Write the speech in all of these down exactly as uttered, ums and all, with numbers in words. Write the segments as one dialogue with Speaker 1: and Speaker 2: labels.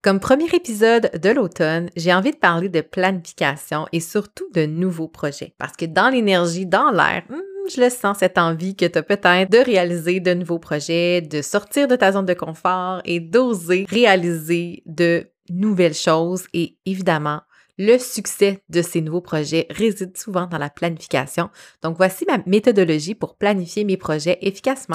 Speaker 1: Comme premier épisode de l'automne, j'ai envie de parler de planification et surtout de nouveaux projets. Parce que dans l'énergie, dans l'air, hmm, je le sens, cette envie que tu as peut-être de réaliser de nouveaux projets, de sortir de ta zone de confort et d'oser réaliser de nouvelles choses. Et évidemment, le succès de ces nouveaux projets réside souvent dans la planification. Donc voici ma méthodologie pour planifier mes projets efficacement.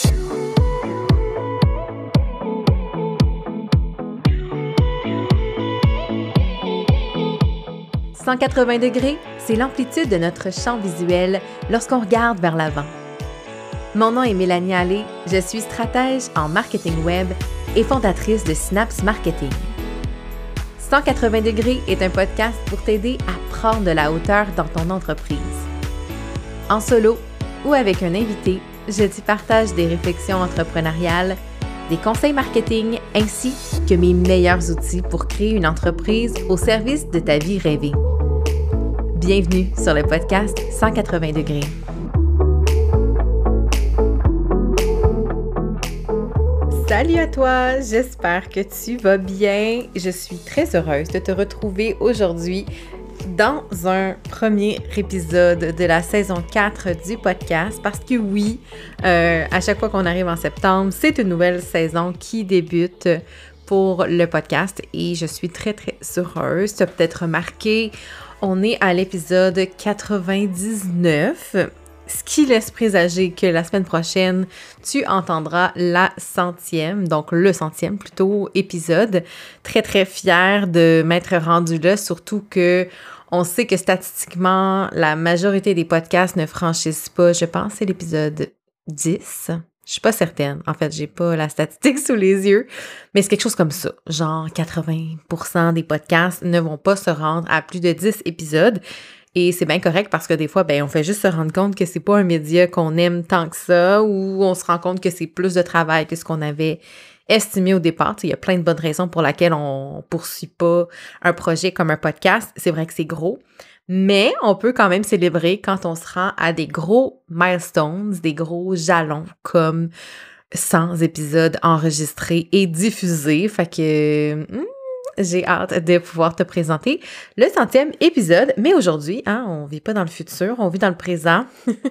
Speaker 1: cent quatre-vingts degrés, c'est l'amplitude de notre champ visuel lorsqu'on regarde vers l'avant. Mon nom est Mélanie Allé, je suis stratège en marketing web et fondatrice de Synapse Marketing. cent quatre-vingts degrés est un podcast pour t'aider à prendre de la hauteur dans ton entreprise. En solo ou avec un invité, je t'y partage des réflexions entrepreneuriales, des conseils marketing ainsi que mes meilleurs outils pour créer une entreprise au service de ta vie rêvée. Bienvenue sur le podcast cent quatre-vingts degrés. Salut à toi, j'espère que tu vas bien. Je suis très heureuse de te retrouver aujourd'hui dans un premier épisode de la saison quatre du podcast parce que oui, euh, à chaque fois qu'on arrive en septembre, c'est une nouvelle saison qui débute pour le podcast et je suis très très heureuse. Tu as peut-être remarqué, on est à l'épisode quatre-vingt-dix-neuf, ce qui laisse présager que la semaine prochaine, tu entendras la centième, donc le centième plutôt épisode. Très très fière de m'être rendue là, surtout que on sait que statistiquement, la majorité des podcasts ne franchissent pas, je pense, c'est l'épisode dix. Je suis pas certaine. En fait, j'ai pas la statistique sous les yeux, mais c'est quelque chose comme ça. Genre quatre-vingts pour cent des podcasts ne vont pas se rendre à plus de dix épisodes. Et c'est bien correct parce que des fois, ben, on fait juste se rendre compte que c'est pas un média qu'on aime tant que ça ou on se rend compte que c'est plus de travail que ce qu'on avait estimé au départ. Tu sais, il y a plein de bonnes raisons pour lesquelles on poursuit pas un projet comme un podcast. C'est vrai que c'est gros. Mais on peut quand même célébrer quand on se rend à des gros milestones, des gros jalons comme cent épisodes enregistrés et diffusés. Fait que hmm, j'ai hâte de pouvoir te présenter le centième épisode. Mais aujourd'hui, hein, on vit pas dans le futur, on vit dans le présent.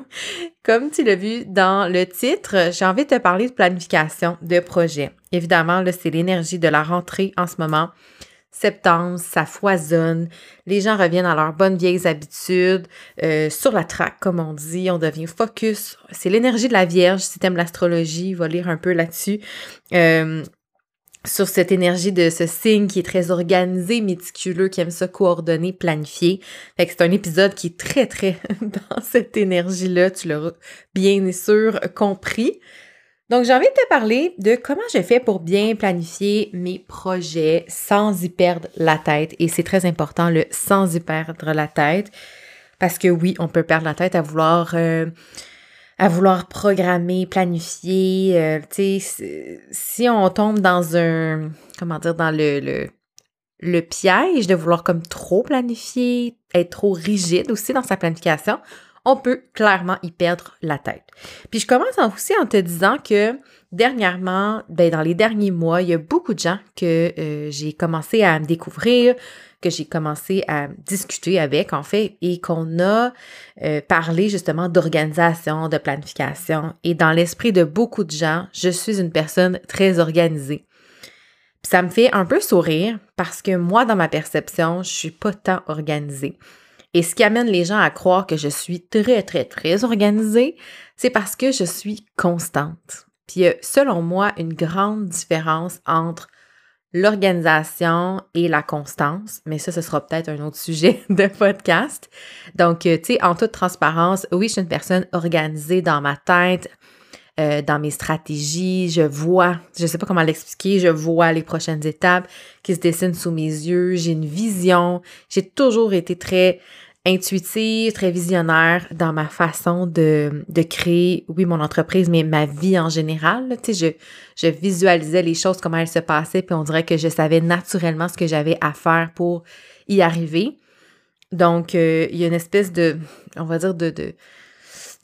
Speaker 1: Comme tu l'as vu dans le titre, j'ai envie de te parler de planification de projet. Évidemment, là, c'est l'énergie de la rentrée en ce moment. Septembre, ça foisonne, les gens reviennent à leurs bonnes vieilles habitudes, euh, sur la track, comme on dit, on devient focus. C'est l'énergie de la Vierge, si t'aimes l'astrologie, va lire un peu là-dessus. Euh, sur cette énergie de ce signe qui est très organisé, méticuleux, qui aime ça coordonner, planifier. Fait que c'est un épisode qui est très, très dans cette énergie-là, tu l'auras bien sûr compris. Donc, j'ai envie de te parler de comment je fais pour bien planifier mes projets sans y perdre la tête. Et c'est très important, le sans y perdre la tête. Parce que oui, on peut perdre la tête à vouloir, euh, à vouloir programmer, planifier. Euh, tu sais, si on tombe dans un, comment dire, dans le, le, le piège de vouloir comme trop planifier, être trop rigide aussi dans sa planification, on peut clairement y perdre la tête. Puis je commence aussi en te disant que dernièrement, ben dans les derniers mois, il y a beaucoup de gens que euh, j'ai commencé à me découvrir, que j'ai commencé à discuter avec en fait, et qu'on a euh, parlé justement d'organisation, de planification. Et dans l'esprit de beaucoup de gens, je suis une personne très organisée. Puis ça me fait un peu sourire parce que moi, dans ma perception, je suis pas tant organisée. Et ce qui amène les gens à croire que je suis très, très, très organisée, c'est parce que je suis constante. Puis il y a, selon moi, une grande différence entre l'organisation et la constance, mais ça, ce sera peut-être un autre sujet de podcast. Donc, tu sais, en toute transparence, oui, je suis une personne organisée dans ma tête, euh, dans mes stratégies, je vois, je sais pas comment l'expliquer, je vois les prochaines étapes qui se dessinent sous mes yeux, j'ai une vision, j'ai toujours été très intuitive, très visionnaire dans ma façon de, de créer, oui, mon entreprise, mais ma vie en général. Tu sais, je, je visualisais les choses, comment elles se passaient, puis on dirait que je savais naturellement ce que j'avais à faire pour y arriver. Donc, euh, il y a une espèce de, on va dire, de, de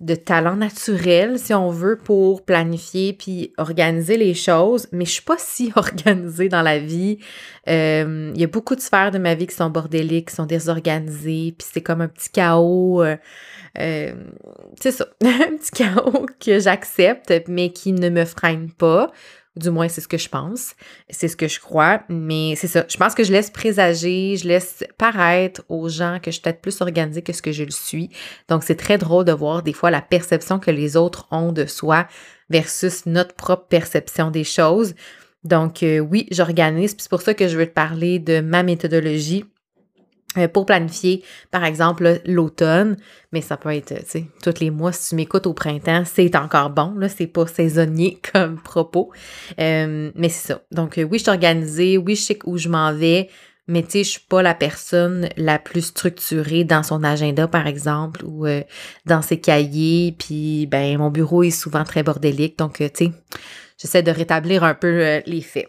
Speaker 1: de talent naturel, si on veut, pour planifier puis organiser les choses, mais je suis pas si organisée dans la vie. Euh, il y a beaucoup de sphères de ma vie qui sont bordéliques, qui sont désorganisées, puis c'est comme un petit chaos, euh, euh, c'est ça, un petit chaos que j'accepte, mais qui ne me freine pas. Du moins, c'est ce que je pense, c'est ce que je crois, mais c'est ça. Je pense que je laisse présager, je laisse paraître aux gens que je suis peut-être plus organisée que ce que je le suis. Donc, c'est très drôle de voir des fois la perception que les autres ont de soi versus notre propre perception des choses. Donc, euh, oui, j'organise, puis c'est pour ça que je veux te parler de ma méthodologie pour planifier, par exemple, l'automne, mais ça peut être, tu sais, tous les mois, si tu m'écoutes au printemps, c'est encore bon, là, c'est pas saisonnier comme propos, euh, mais c'est ça. Donc, oui, je suis organisée, oui, je sais où je m'en vais, mais tu sais, je suis pas la personne la plus structurée dans son agenda, par exemple, ou euh, dans ses cahiers, puis, ben, mon bureau est souvent très bordélique, donc, euh, tu sais, j'essaie de rétablir un peu euh, les faits.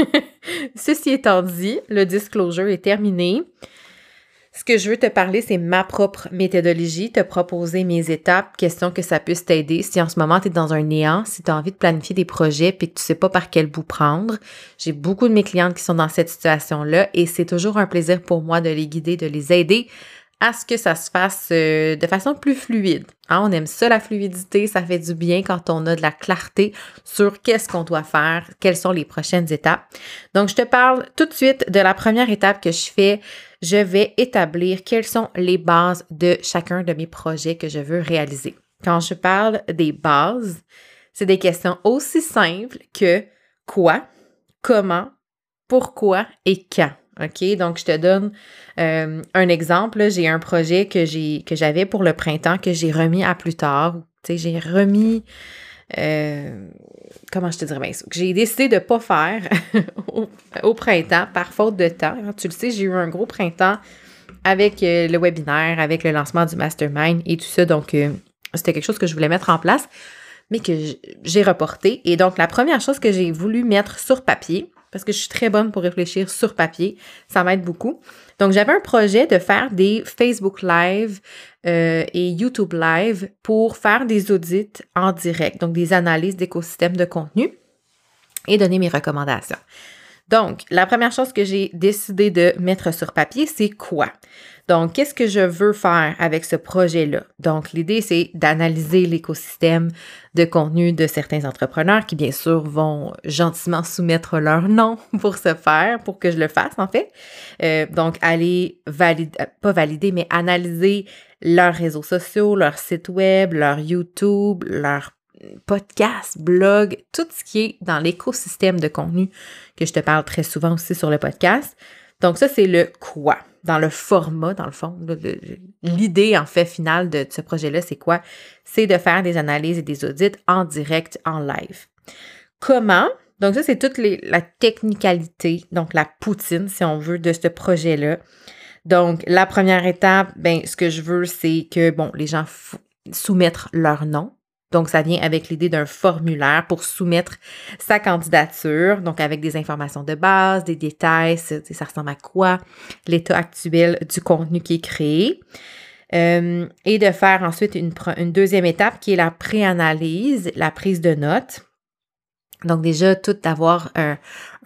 Speaker 1: Ceci étant dit, le disclosure est terminé. Ce que je veux te parler, c'est ma propre méthodologie, te proposer mes étapes, question que ça puisse t'aider. Si en ce moment, tu es dans un néant, si tu as envie de planifier des projets puis que tu sais pas par quel bout prendre, j'ai beaucoup de mes clientes qui sont dans cette situation-là et c'est toujours un plaisir pour moi de les guider, de les aider à ce que ça se fasse euh, de façon plus fluide. Hein, on aime ça, la fluidité, ça fait du bien quand on a de la clarté sur qu'est-ce qu'on doit faire, quelles sont les prochaines étapes. Donc, je te parle tout de suite de la première étape que je fais. Je vais établir quelles sont les bases de chacun de mes projets que je veux réaliser. Quand je parle des bases, c'est des questions aussi simples que quoi, comment, pourquoi et quand. OK? Donc, je te donne euh, un exemple. Là, j'ai un projet que j'ai que j'avais pour le printemps que j'ai remis à plus tard. Tu sais, j'ai remis... Euh, comment je te dirais bien ça? Que j'ai décidé de ne pas faire au, au printemps par faute de temps. Alors, tu le sais, j'ai eu un gros printemps avec euh, le webinaire, avec le lancement du mastermind et tout ça. Donc, euh, c'était quelque chose que je voulais mettre en place, mais que j'ai reporté. Et donc, la première chose que j'ai voulu mettre sur papier, parce que je suis très bonne pour réfléchir sur papier, ça m'aide beaucoup. Donc, j'avais un projet de faire des Facebook Live euh, et YouTube Live pour faire des audits en direct, donc des analyses d'écosystèmes de contenu et donner mes recommandations. Donc, la première chose que j'ai décidé de mettre sur papier, c'est quoi? Donc, qu'est-ce que je veux faire avec ce projet-là? Donc, l'idée, c'est d'analyser l'écosystème de contenu de certains entrepreneurs qui, bien sûr, vont gentiment soumettre leur nom pour ce faire, pour que je le fasse, en fait. Euh, donc, aller valider, pas valider, mais analyser leurs réseaux sociaux, leur site web, leur YouTube, leur podcast, blog, tout ce qui est dans l'écosystème de contenu que je te parle très souvent aussi sur le podcast. Donc, ça, c'est le quoi. Dans le format, dans le fond, le, le, l'idée, en fait, finale de, de ce projet-là, c'est quoi? C'est de faire des analyses et des audits en direct, en live. Comment? Donc, ça, c'est toute les, la technicalité, donc la poutine, si on veut, de ce projet-là. Donc, la première étape, ben, ce que je veux, c'est que, bon, les gens f- soumettent leur nom. Donc, ça vient avec l'idée d'un formulaire pour soumettre sa candidature, donc avec des informations de base, des détails, ça, ça ressemble à quoi, l'état actuel du contenu qui est créé. Euh, et de faire ensuite une, une deuxième étape qui est la pré-analyse, la prise de notes. Donc déjà, tout d'avoir un,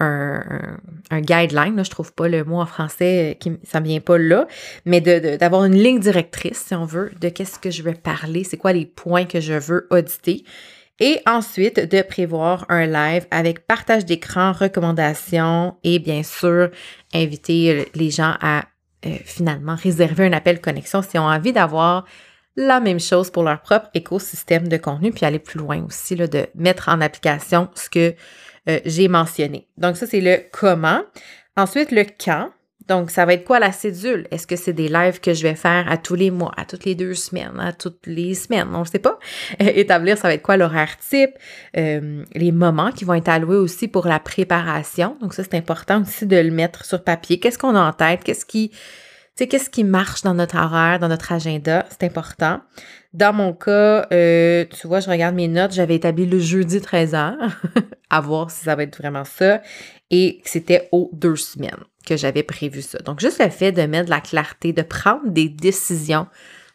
Speaker 1: un, un guideline, là, je trouve pas le mot en français, qui, ça me vient pas là, mais de, de, d'avoir une ligne directrice, si on veut, de qu'est-ce que je veux parler, c'est quoi les points que je veux auditer. Et ensuite, de prévoir un live avec partage d'écran, recommandations et bien sûr, inviter les gens à euh, finalement réserver un appel connexion s'ils ont envie d'avoir la même chose pour leur propre écosystème de contenu, puis aller plus loin aussi, là, de mettre en application ce que euh, j'ai mentionné. Donc, ça, c'est le comment. Ensuite, le quand. Donc, ça va être quoi la cédule? Est-ce que c'est des lives que je vais faire à tous les mois, à toutes les deux semaines, à toutes les semaines? On ne sait pas. Établir, ça va être quoi l'horaire type? Euh, les moments qui vont être alloués aussi pour la préparation. Donc, ça, c'est important aussi de le mettre sur papier. Qu'est-ce qu'on a en tête? Qu'est-ce qui... Tu sais, qu'est-ce qui marche dans notre horaire, dans notre agenda? C'est important. Dans mon cas, euh, tu vois, je regarde mes notes, j'avais établi le jeudi treize heures, à voir si ça va être vraiment ça, et c'était aux deux semaines que j'avais prévu ça. Donc, juste le fait de mettre de la clarté, de prendre des décisions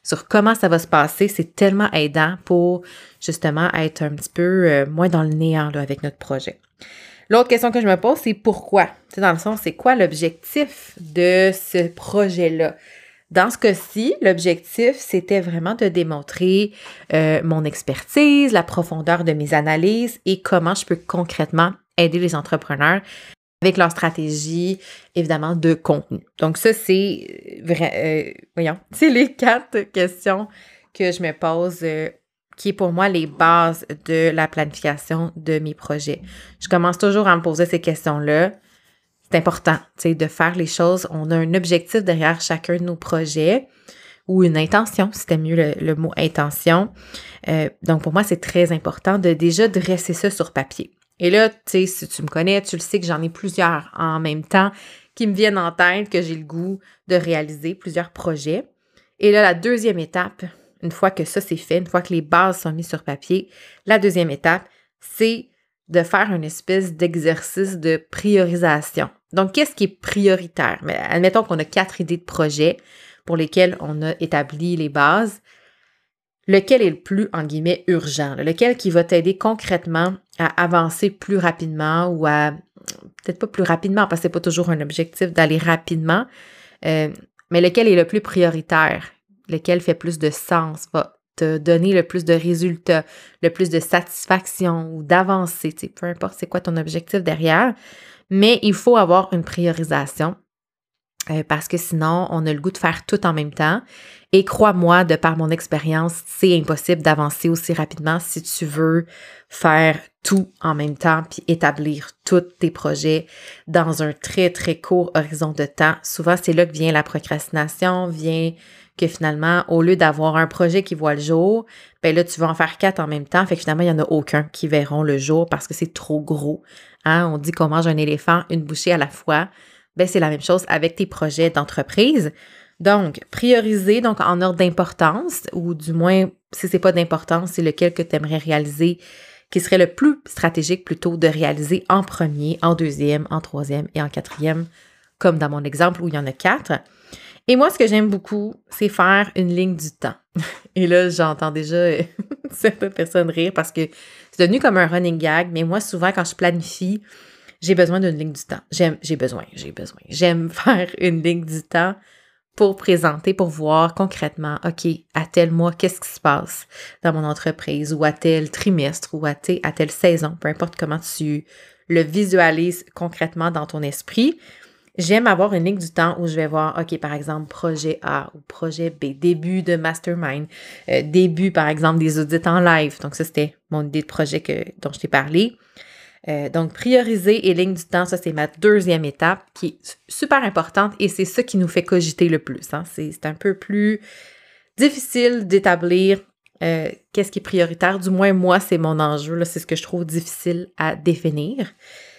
Speaker 1: sur comment ça va se passer, c'est tellement aidant pour justement être un petit peu euh, moins dans le néant là, avec notre projet. L'autre question que je me pose, c'est pourquoi? Tu sais, dans le sens, c'est quoi l'objectif de ce projet-là? Dans ce cas-ci, l'objectif, c'était vraiment de démontrer euh, mon expertise, la profondeur de mes analyses et comment je peux concrètement aider les entrepreneurs avec leur stratégie, évidemment, de contenu. Donc ça, c'est vrai, euh, voyons, c'est les quatre questions que je me pose, euh, qui est pour moi les bases de la planification de mes projets. Je commence toujours à me poser ces questions-là. C'est important, tu sais, de faire les choses. On a un objectif derrière chacun de nos projets ou une intention, c'était mieux le, le mot intention. Euh, donc, pour moi, c'est très important de déjà dresser ça sur papier. Et là, tu sais, si tu me connais, tu le sais que j'en ai plusieurs en même temps qui me viennent en tête, que j'ai le goût de réaliser plusieurs projets. Et là, la deuxième étape, une fois que ça c'est fait, une fois que les bases sont mises sur papier, la deuxième étape, c'est de faire une espèce d'exercice de priorisation. Donc, qu'est-ce qui est prioritaire? Mais admettons qu'on a quatre idées de projets pour lesquelles on a établi les bases. Lequel est le plus, en guillemets, urgent? Lequel qui va t'aider concrètement à avancer plus rapidement ou à, peut-être pas plus rapidement, parce que c'est pas toujours un objectif d'aller rapidement, euh, mais lequel est le plus prioritaire? Lequel fait plus de sens, va te donner le plus de résultats, le plus de satisfaction ou d'avancée, tu sais, peu importe c'est quoi ton objectif derrière, mais il faut avoir une priorisation euh, parce que sinon, on a le goût de faire tout en même temps et crois-moi, de par mon expérience, c'est impossible d'avancer aussi rapidement si tu veux faire tout en même temps puis établir tous tes projets dans un très, très court horizon de temps. Souvent, c'est là que vient la procrastination, vient que finalement, au lieu d'avoir un projet qui voit le jour, ben là, tu vas en faire quatre en même temps. Fait que finalement, il n'y en a aucun qui verront le jour parce que c'est trop gros. Hein? On dit qu'on mange un éléphant une bouchée à la fois. Ben, c'est la même chose avec tes projets d'entreprise. Donc, prioriser donc en ordre d'importance, ou du moins, si c'est pas d'importance, c'est lequel que tu aimerais réaliser, qui serait le plus stratégique plutôt de réaliser en premier, en deuxième, en troisième et en quatrième, comme dans mon exemple où il y en a quatre. Et moi, ce que j'aime beaucoup, c'est faire une ligne du temps. Et là, j'entends déjà certaines personnes rire parce que c'est devenu comme un running gag, mais moi, souvent, quand je planifie, j'ai besoin d'une ligne du temps. J'aime, j'ai besoin, j'ai besoin. J'aime faire une ligne du temps pour présenter, pour voir concrètement, OK, à tel mois, qu'est-ce qui se passe dans mon entreprise ou à tel trimestre ou à, à telle saison, peu importe comment tu le visualises concrètement dans ton esprit. J'aime avoir une ligne du temps où je vais voir, OK, par exemple, projet A ou projet B, début de mastermind, euh, début, par exemple, des audits en live. Donc, ça, c'était mon idée de projet que, dont je t'ai parlé. Euh, donc, prioriser et ligne du temps, ça, c'est ma deuxième étape qui est super importante et c'est ça qui nous fait cogiter le plus. Hein. C'est, c'est un peu plus difficile d'établir euh, qu'est-ce qui est prioritaire. Du moins, moi, c'est mon enjeu. Là, c'est ce que je trouve difficile à définir.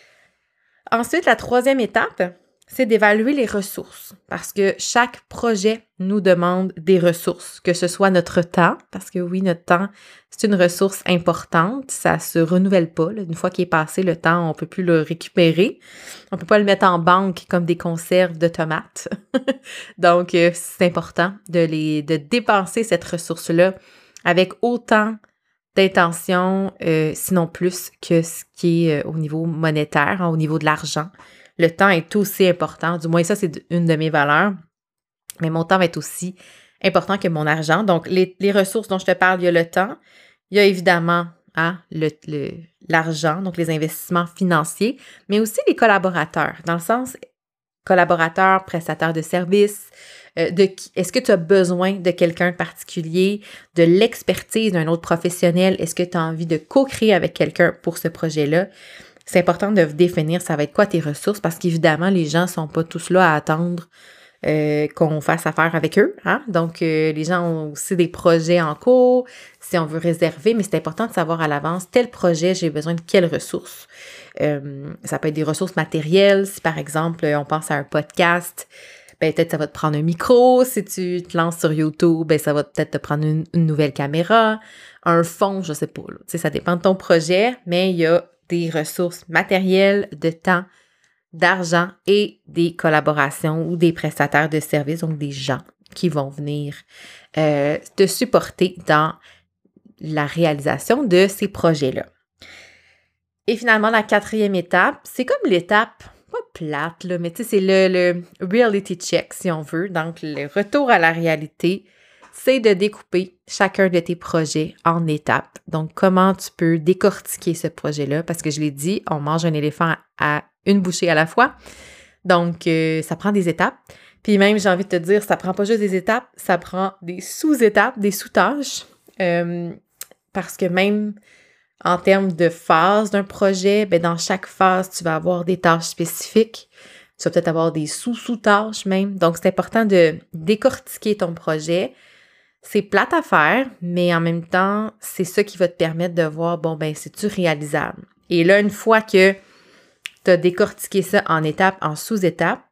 Speaker 1: Ensuite, la troisième étape, c'est d'évaluer les ressources parce que chaque projet nous demande des ressources, que ce soit notre temps, parce que oui, notre temps, c'est une ressource importante, ça se renouvelle pas. Là. Une fois qu'il est passé le temps, on peut plus le récupérer. On peut pas le mettre en banque comme des conserves de tomates. Donc, euh, c'est important de, les, de dépenser cette ressource-là avec autant d'intention, euh, sinon plus que ce qui est euh, au niveau monétaire, hein, au niveau de l'argent. Le temps est aussi important, du moins ça, c'est une de mes valeurs, mais mon temps va être aussi important que mon argent. Donc, les, les ressources dont je te parle, il y a le temps, il y a évidemment hein, le, le, l'argent, donc les investissements financiers, mais aussi les collaborateurs, dans le sens collaborateurs, prestataires de services, euh, de qui, est-ce que tu as besoin de quelqu'un de particulier, de l'expertise d'un autre professionnel, est-ce que tu as envie de co-créer avec quelqu'un pour ce projet-là? C'est important de définir ça va être quoi tes ressources parce qu'évidemment, les gens ne sont pas tous là à attendre euh, qu'on fasse affaire avec eux. Hein? Donc, euh, les gens ont aussi des projets en cours, si on veut réserver, mais c'est important de savoir à l'avance tel projet, j'ai besoin de quelles ressources. Euh, ça peut être des ressources matérielles. Si par exemple, on pense à un podcast, ben peut-être ça va te prendre un micro. Si tu te lances sur YouTube, ben ça va peut-être te prendre une, une nouvelle caméra, un fond, je sais pas. Là. Tu sais, ça dépend de ton projet, mais il y a des ressources matérielles, de temps, d'argent et des collaborations ou des prestataires de services, donc des gens qui vont venir euh, te supporter dans la réalisation de ces projets-là. Et finalement, la quatrième étape, c'est comme l'étape, pas plate, là, mais tu sais, c'est le, le reality check, si on veut. Donc, le retour à la réalité, c'est de découper chacun de tes projets en étapes. Donc, comment tu peux décortiquer ce projet-là? Parce que je l'ai dit, on mange un éléphant à une bouchée à la fois. Donc, euh, ça prend des étapes. Puis même, j'ai envie de te dire, ça prend pas juste des étapes, ça prend des sous-étapes, des sous-tâches. Euh, parce que même en termes de phase d'un projet, bien, dans chaque phase, tu vas avoir des tâches spécifiques. Tu vas peut-être avoir des sous-sous-tâches même. Donc, c'est important de décortiquer ton projet. C'est plate à faire, mais en même temps, c'est ça qui va te permettre de voir, bon, ben, c'est-tu réalisable? Et là, une fois que tu as décortiqué ça en étapes, en sous-étapes,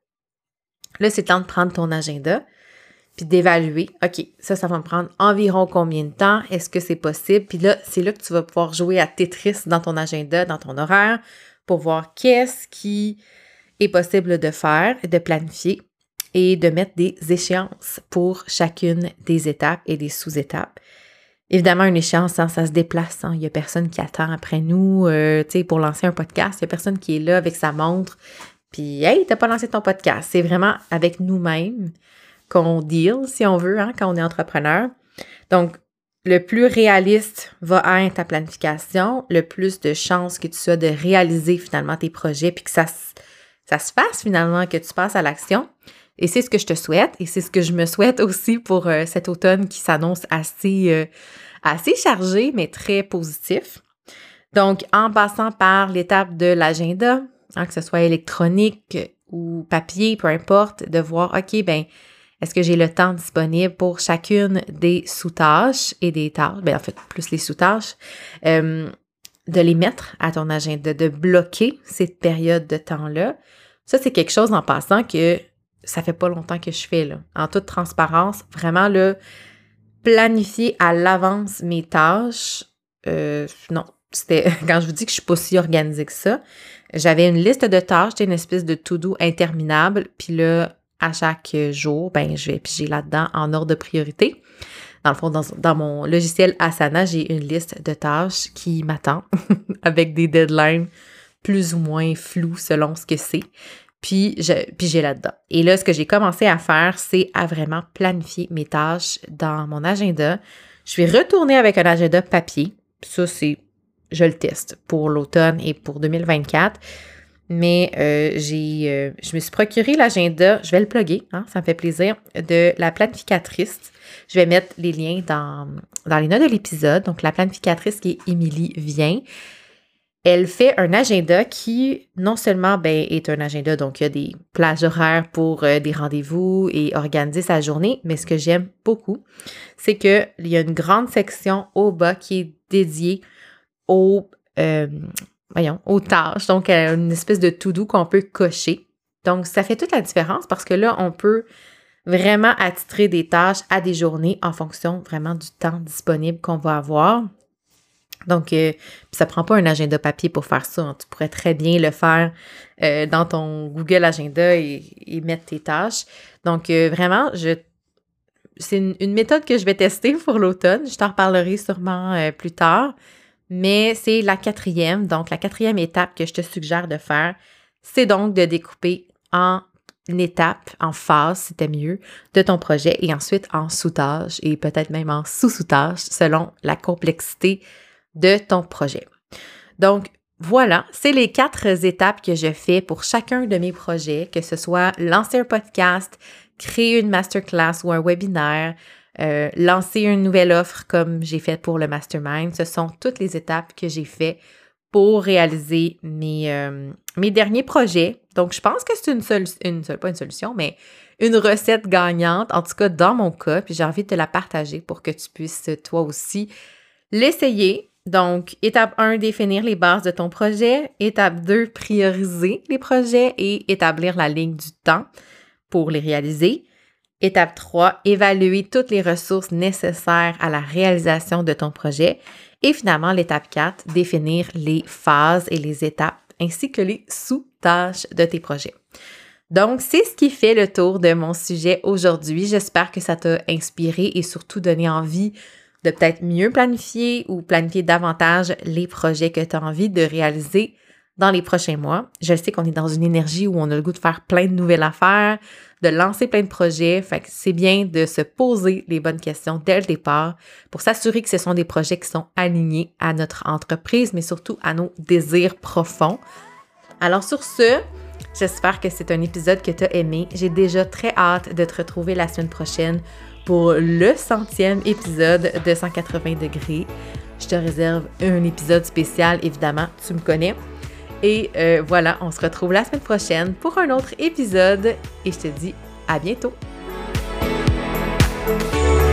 Speaker 1: là, c'est le temps de prendre ton agenda puis d'évaluer, OK, ça, ça va me prendre environ combien de temps? Est-ce que c'est possible? Puis là, c'est là que tu vas pouvoir jouer à Tetris dans ton agenda, dans ton horaire, pour voir qu'est-ce qui est possible de faire, de planifier et de mettre des échéances pour chacune des étapes et des sous-étapes. Évidemment, une échéance, hein, ça se déplace. Hein. Il n'y a personne qui attend après nous. Euh, tu sais, pour lancer un podcast, il n'y a personne qui est là avec sa montre. Puis, hey, t'as pas lancé ton podcast. C'est vraiment avec nous-mêmes qu'on deal, si on veut, hein, quand on est entrepreneur. Donc, le plus réaliste va être ta planification, le plus de chances que tu as de réaliser finalement tes projets puis que ça, ça se fasse finalement, que tu passes à l'action. Et c'est ce que je te souhaite et c'est ce que je me souhaite aussi pour euh, cet automne qui s'annonce assez, euh, assez chargé, mais très positif. Donc, en passant par l'étape de l'agenda, hein, que ce soit électronique ou papier, peu importe, de voir, OK, ben est-ce que j'ai le temps disponible pour chacune des sous-tâches et des tâches, bien en fait, plus les sous-tâches, euh, de les mettre à ton agenda, de bloquer cette période de temps-là. Ça, c'est quelque chose en passant que ça fait pas longtemps que je fais, là. En toute transparence, vraiment, là, planifier à l'avance mes tâches, euh, non, c'était, quand je vous dis que je suis pas si organisée que ça, j'avais une liste de tâches, c'était une espèce de to-do interminable, puis là, à chaque jour, ben je vais piger là-dedans en ordre de priorité. Dans le fond, dans, dans mon logiciel Asana, j'ai une liste de tâches qui m'attend avec des deadlines plus ou moins floues selon ce que c'est. Puis, je, puis j'ai là-dedans. Et là, ce que j'ai commencé à faire, c'est à vraiment planifier mes tâches dans mon agenda. Je vais retourner avec un agenda papier. Ça, c'est, je le teste pour l'automne et pour deux mille vingt-quatre. Mais euh, j'ai, euh, je me suis procuré l'agenda, je vais le plugger, hein, ça me fait plaisir, de la planificatrice. Je vais mettre les liens dans, dans les notes de l'épisode. Donc, la planificatrice qui est Émilie Vien. Elle fait un agenda qui, non seulement ben, est un agenda, donc il y a des plages horaires pour euh, des rendez-vous et organiser sa journée, mais ce que j'aime beaucoup, c'est qu'il y a une grande section au bas qui est dédiée aux... Euh, voyons, aux tâches. Donc, une espèce de to-do qu'on peut cocher. Donc, ça fait toute la différence parce que là, on peut vraiment attitrer des tâches à des journées en fonction vraiment du temps disponible qu'on va avoir. Donc, euh, ça ne prend pas un agenda papier pour faire ça. Hein. Tu pourrais très bien le faire euh, dans ton Google Agenda et, et mettre tes tâches. Donc, euh, vraiment, je c'est une, une méthode que je vais tester pour l'automne. Je t'en reparlerai sûrement euh, plus tard. Mais c'est la quatrième, donc la quatrième étape que je te suggère de faire, c'est donc de découper en étapes, en phases, c'était mieux, de ton projet et ensuite en sous-tâches et peut-être même en sous-sous-tâches selon la complexité de ton projet. Donc, voilà, c'est les quatre étapes que je fais pour chacun de mes projets, que ce soit lancer un podcast, créer une masterclass ou un webinaire, Euh, lancer une nouvelle offre comme j'ai fait pour le mastermind. Ce sont toutes les étapes que j'ai fait pour réaliser mes, euh, mes derniers projets. Donc, je pense que c'est une seule, une seule, pas une solution, mais une recette gagnante, en tout cas dans mon cas, puis j'ai envie de te la partager pour que tu puisses toi aussi l'essayer. Donc, étape un, définir les bases de ton projet. Étape deux, prioriser les projets et établir la ligne du temps pour les réaliser. Étape trois, évaluer toutes les ressources nécessaires à la réalisation de ton projet. Et finalement, l'étape quatre, définir les phases et les étapes ainsi que les sous-tâches de tes projets. Donc, c'est ce qui fait le tour de mon sujet aujourd'hui. J'espère que ça t'a inspiré et surtout donné envie de peut-être mieux planifier ou planifier davantage les projets que tu as envie de réaliser dans les prochains mois. Je sais qu'on est dans une énergie où on a le goût de faire plein de nouvelles affaires, de lancer plein de projets. Fait que c'est bien de se poser les bonnes questions dès le départ pour s'assurer que ce sont des projets qui sont alignés à notre entreprise, mais surtout à nos désirs profonds. Alors sur ce, j'espère que c'est un épisode que tu as aimé. J'ai déjà très hâte de te retrouver la semaine prochaine pour le centième épisode de cent quatre-vingts degrés. Je te réserve un épisode spécial, évidemment, tu me connais. Et euh, voilà, on se retrouve la semaine prochaine pour un autre épisode et je te dis à bientôt!